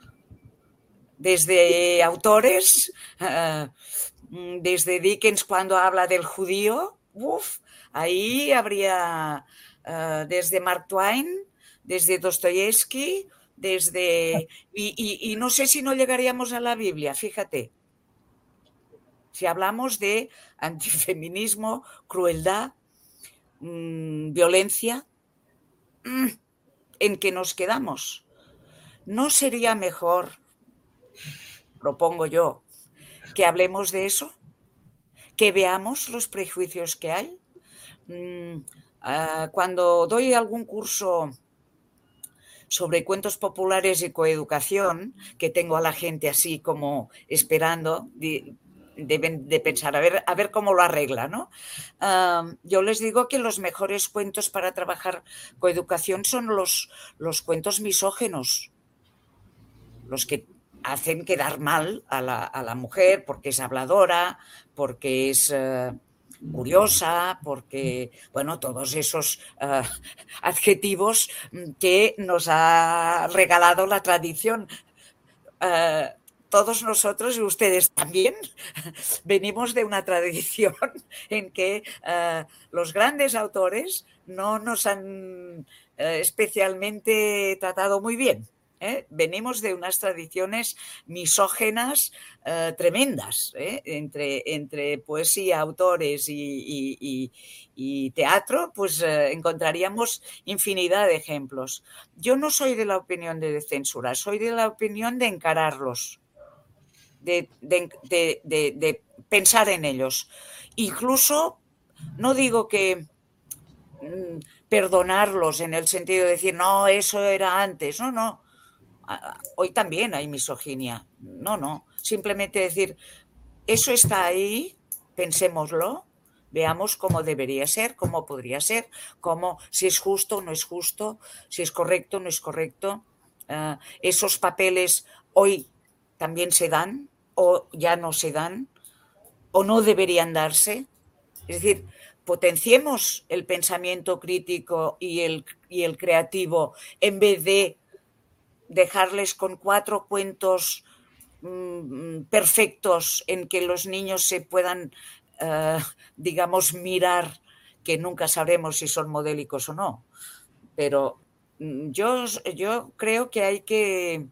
Desde autores, uh, desde Dickens cuando habla del judío, uf, ahí habría, uh, desde Mark Twain, desde Dostoyevsky, desde... Y, y, y no sé si no llegaríamos a la Biblia, fíjate. Si hablamos de antifeminismo, crueldad, mmm, violencia, mmm, ¿en qué nos quedamos? ¿No sería mejor, propongo yo, que hablemos de eso? ¿Que veamos los prejuicios que hay? Mm, uh, cuando doy algún curso sobre cuentos populares y coeducación, que tengo a la gente así como esperando, de, deben de pensar, a ver, a ver cómo lo arregla, ¿no? Uh, yo les digo que los mejores cuentos para trabajar coeducación son los, los cuentos misógenos, los que hacen quedar mal a la, a la mujer porque es habladora, porque es uh, curiosa, porque, bueno, todos esos uh, adjetivos que nos ha regalado la tradición. Uh, todos nosotros y ustedes también venimos de una tradición en que uh, los grandes autores no nos han uh, especialmente tratado muy bien. ¿Eh? Venimos de unas tradiciones misógenas eh, tremendas, ¿eh? entre, entre poesía, autores y, y, y, y teatro, pues eh, encontraríamos infinidad de ejemplos. Yo no soy de la opinión de censurar, soy de la opinión de encararlos, de, de, de, de, de pensar en ellos. Incluso, no digo que mm, perdonarlos en el sentido de decir, no, eso era antes, no, no. Hoy también hay misoginia. No, no. Simplemente decir, eso está ahí, pensémoslo, veamos cómo debería ser, cómo podría ser, cómo, si es justo o no es justo, si es correcto o no es correcto. Uh, esos papeles hoy también se dan o ya no se dan o no deberían darse. Es decir, potenciemos el pensamiento crítico y el, y el creativo en vez de dejarles con cuatro cuentos mmm, perfectos en que los niños se puedan, uh, digamos, mirar, que nunca sabremos si son modélicos o no. Pero yo, yo creo que hay que,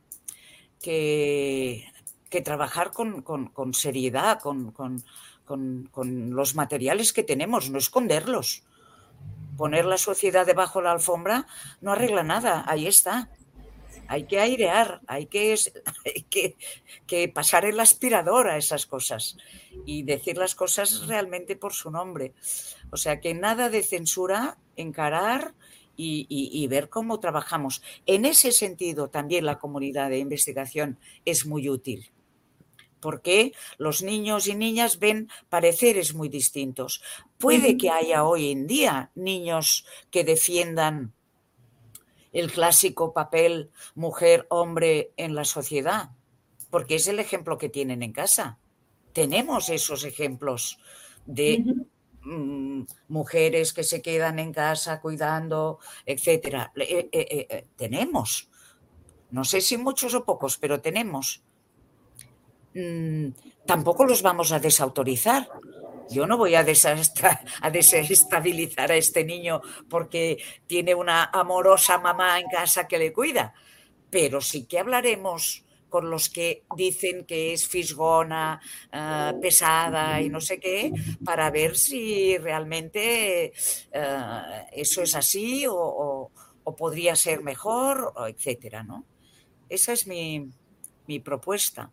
que, que trabajar con, con, con seriedad, con, con, con, con los materiales que tenemos, no esconderlos. Poner la sociedad debajo de la alfombra no arregla nada, ahí está. Hay que airear, hay que, hay que, que pasar el aspirador a esas cosas y decir las cosas realmente por su nombre. O sea que nada de censura, encarar y, y, y ver cómo trabajamos. En ese sentido también la comunidad de investigación es muy útil, porque los niños y niñas ven pareceres muy distintos. Puede que haya hoy en día niños que defiendan el clásico papel mujer-hombre en la sociedad, porque es el ejemplo que tienen en casa. Tenemos esos ejemplos de mm, mujeres que se quedan en casa cuidando, etcétera. Eh, eh, eh, tenemos. No sé si muchos o pocos, pero tenemos. Mm, tampoco los vamos a desautorizar. Yo no voy a, a desestabilizar a este niño porque tiene una amorosa mamá en casa que le cuida, pero sí que hablaremos con los que dicen que es fisgona, uh, pesada y no sé qué, para ver si realmente uh, eso es así o, o, o podría ser mejor, o etcétera, ¿no? Esa es mi, mi propuesta.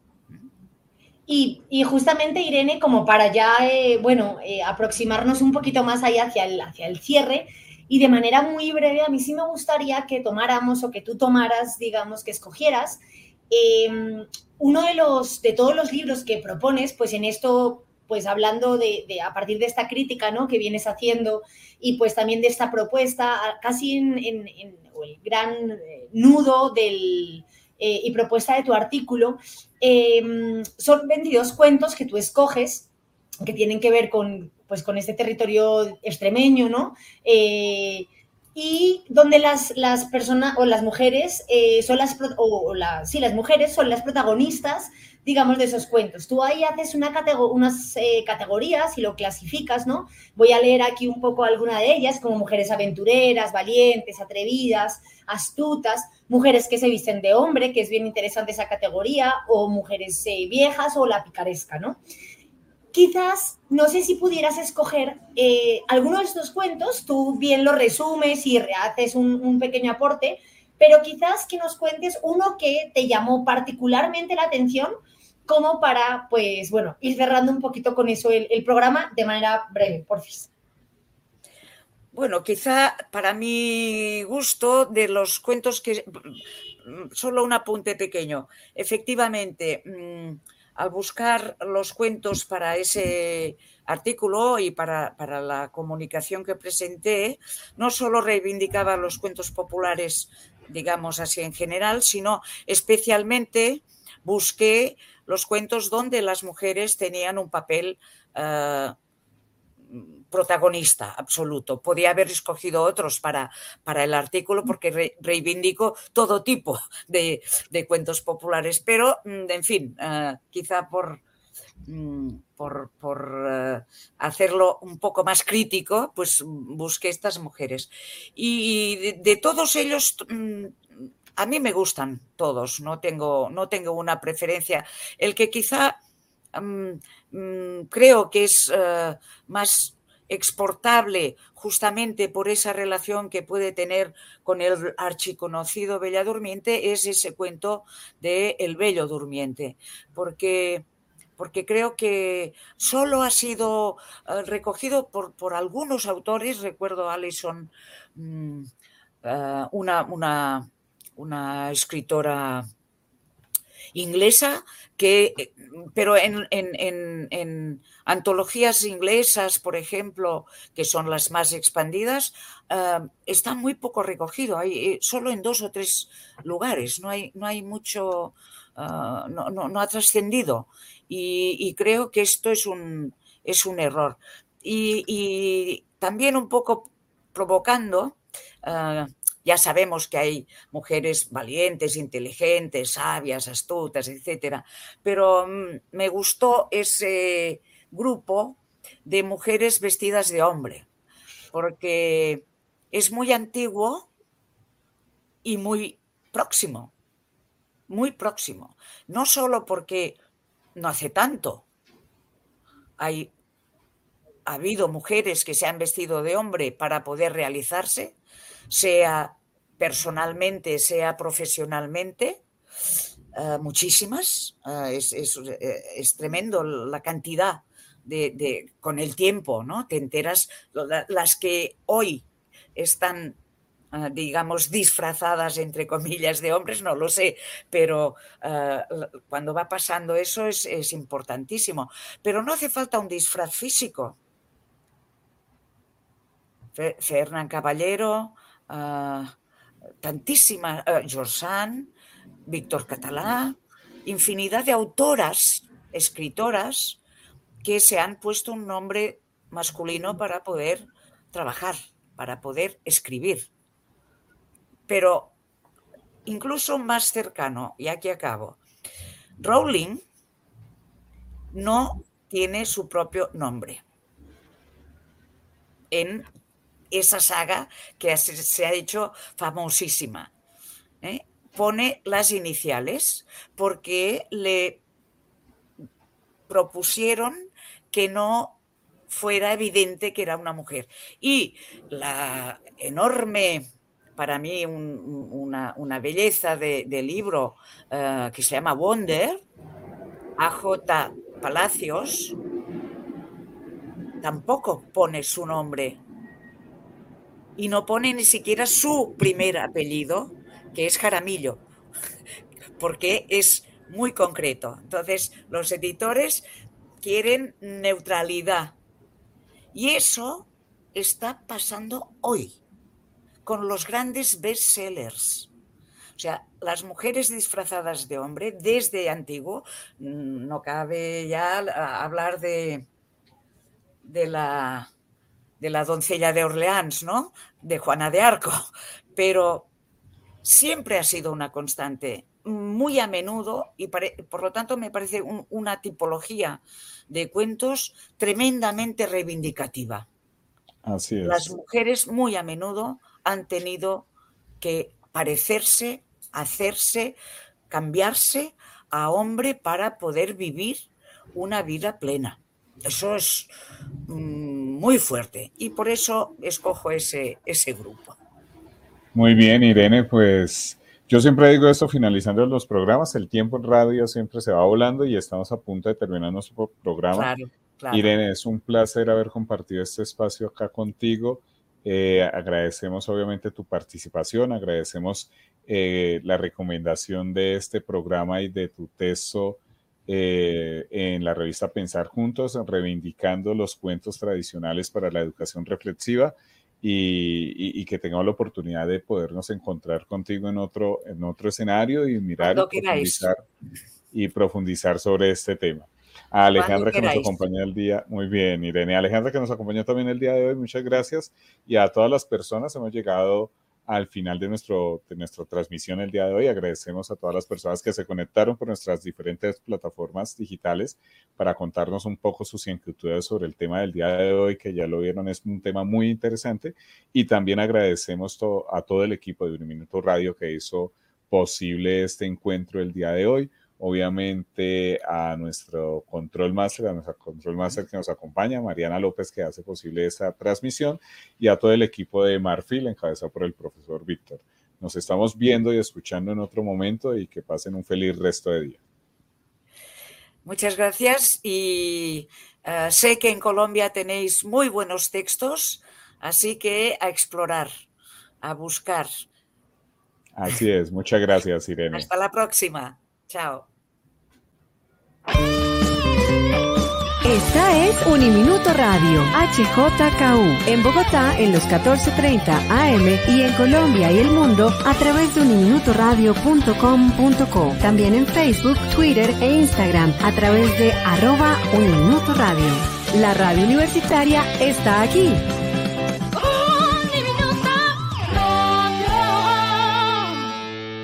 Y, y justamente, Irene, como para ya, eh, bueno, eh, aproximarnos un poquito más ahí hacia el, hacia el cierre, y de manera muy breve, a mí sí me gustaría que tomáramos o que tú tomaras, digamos, que escogieras eh, uno de los, de todos los libros que propones, pues en esto, pues hablando de, de a partir de esta crítica, ¿no?, que vienes haciendo y pues también de esta propuesta, casi en, en, en el gran nudo del... Eh, y propuesta de tu artículo, eh, son veintidós cuentos que tú escoges, que tienen que ver con, pues, con este territorio extremeño, ¿no? Eh, y donde las, las personas o las mujeres eh, son las, o la, sí, las mujeres son las protagonistas, digamos, de esos cuentos. Tú ahí haces una categor unas eh, categorías y lo clasificas, ¿no? Voy a leer aquí un poco alguna de ellas, como mujeres aventureras, valientes, atrevidas, astutas, mujeres que se visten de hombre, que es bien interesante esa categoría, o mujeres eh, viejas, o la picaresca, ¿no? Quizás, no sé si pudieras escoger eh, alguno de estos cuentos, tú bien lo resumes y haces un, un pequeño aporte, pero quizás que nos cuentes uno que te llamó particularmente la atención, como para, pues, bueno, ir cerrando un poquito con eso el, el programa de manera breve, por fin. Bueno, quizá para mi gusto, de los cuentos que... Solo un apunte pequeño. Efectivamente, mmm, al buscar los cuentos para ese artículo y para, para la comunicación que presenté, no solo reivindicaba los cuentos populares, digamos así en general, sino especialmente busqué los cuentos donde las mujeres tenían un papel uh, protagonista absoluto. Podía haber escogido otros para, para el artículo porque re, reivindico todo tipo de, de cuentos populares, pero, en fin, uh, quizá por, um, por, por uh, hacerlo un poco más crítico, pues busqué estas mujeres. Y de, de todos ellos, um, a mí me gustan todos, no tengo, no tengo una preferencia. El que quizá um, um, creo que es uh, más exportable justamente por esa relación que puede tener con el archiconocido Bella Durmiente es ese cuento de El Bello Durmiente, porque, porque creo que solo ha sido uh, recogido por, por algunos autores. Recuerdo a Alison, um, uh, una, una, una escritora inglesa, que, pero en, en, en, en antologías inglesas, por ejemplo, que son las más expandidas, uh, está muy poco recogido. Hay solo en dos o tres lugares, no hay, no hay mucho, uh, no, no, no ha trascendido. Y, y creo que esto es un, es un error. Y, y también un poco provocando. Uh, Ya sabemos que hay mujeres valientes, inteligentes, sabias, astutas, etcétera, pero mmm, me gustó ese grupo de mujeres vestidas de hombre, porque es muy antiguo y muy próximo, muy próximo. No solo porque no hace tanto, hay, ha habido mujeres que se han vestido de hombre para poder realizarse, sea personalmente, sea profesionalmente, uh, muchísimas. Uh, es, es, es tremendo la cantidad de, de, con el tiempo, ¿no? Te enteras, las que hoy están, uh, digamos, disfrazadas, entre comillas, de hombres, no lo sé, pero uh, cuando va pasando eso es, es importantísimo. Pero no hace falta un disfraz físico. Fernán Caballero, Uh, tantísimas, uh, George Sand, Víctor Català, infinidad de autoras, escritoras que se han puesto un nombre masculino para poder trabajar, para poder escribir. Pero incluso más cercano, y aquí acabo, Rowling no tiene su propio nombre en esa saga que se ha hecho famosísima. ¿eh? Pone las iniciales porque le propusieron que no fuera evidente que era una mujer. Y la enorme, para mí, un, una, una belleza de, de libro uh, que se llama Wonder, A J Palacios, tampoco pone su nombre. Y no pone ni siquiera su primer apellido, que es Jaramillo, porque es muy concreto. Entonces, los editores quieren neutralidad. Y eso está pasando hoy, con los grandes bestsellers. O sea, las mujeres disfrazadas de hombre, desde antiguo, no cabe ya hablar de, de la... de la doncella de Orleans, ¿no? De Juana de Arco, pero siempre ha sido una constante, muy a menudo, y por lo tanto me parece un, una tipología de cuentos tremendamente reivindicativa. Así es. Las mujeres muy a menudo han tenido que parecerse, hacerse, cambiarse a hombre para poder vivir una vida plena. Eso es muy fuerte y por eso escojo ese, ese grupo. Muy bien, Irene, pues yo siempre digo esto finalizando los programas, el tiempo en radio siempre se va volando y estamos a punto de terminar nuestro programa. Claro, claro. Irene, es un placer haber compartido este espacio acá contigo. Eh, agradecemos obviamente tu participación, agradecemos eh, la recomendación de este programa y de tu texto Eh, en la revista Pensar Juntos, reivindicando los cuentos tradicionales para la educación reflexiva y, y, y que tengamos la oportunidad de podernos encontrar contigo en otro, en otro escenario y mirar y profundizar, y profundizar sobre este tema. A Alejandra que nos acompañó el día, muy bien, Irene. Alejandra que nos acompañó también el día de hoy, muchas gracias. Y a todas las personas, hemos llegado al final de, nuestro, de nuestra transmisión el día de hoy. Agradecemos a todas las personas que se conectaron por nuestras diferentes plataformas digitales para contarnos un poco sus inquietudes sobre el tema del día de hoy, que ya lo vieron, es un tema muy interesante. Y también agradecemos to- a todo el equipo de Uniminuto Radio que hizo posible este encuentro el día de hoy. Obviamente a nuestro control master, a nuestra control master que nos acompaña, Mariana López, que hace posible esta transmisión, y a todo el equipo de Marfil, encabezado por el profesor Víctor. Nos estamos viendo y escuchando en otro momento y que pasen un feliz resto de día. Muchas gracias y uh, sé que en Colombia tenéis muy buenos textos, así que a explorar, a buscar. Así es, muchas gracias, Irene. Hasta la próxima. Chao. Esta es Uniminuto Radio, H J K U, en Bogotá en los catorce treinta A M y en Colombia y el mundo a través de uniminuto radio punto com punto co. También en Facebook, Twitter e Instagram a través de arroba Uniminuto Radio. La radio universitaria está aquí.